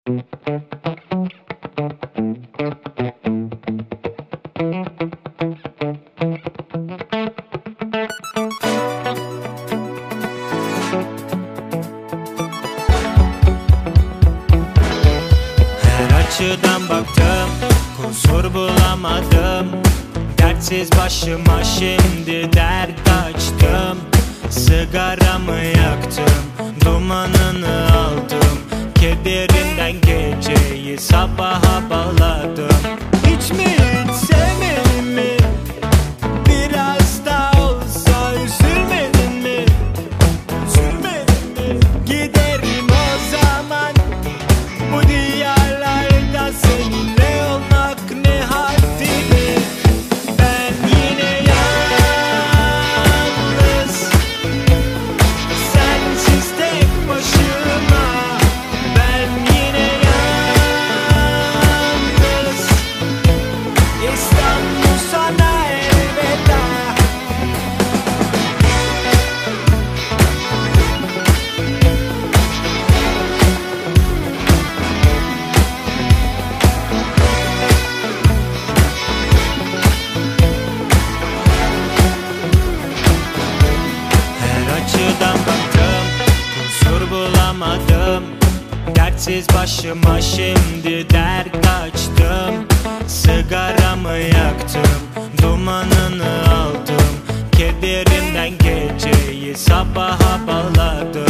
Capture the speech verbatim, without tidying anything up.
Her açıdan baktım, kusur bulamadım. Dertsiz başıma şimdi dert açtım. Sigaramı yaktım, dumanını aldım. Kederinden geceyi sabaha bağladım. Hiç mi hiç sevmedin mi? Biraz da olsa üzülmedin mi? Üzülmedin mi? Giderim o zaman bu diyarlarda, seninle olmak ne haddime. Ben yine yalnız, sensiz tek başıma. Ben yine yalnız, İstanbul sana elveda. Her açıdan baktım, kusur bulamadım. Dertsiz başıma şimdi dert açtım. Sigaramı yaktım, dumanını aldım. Kederimden geceyi sabaha bağladım.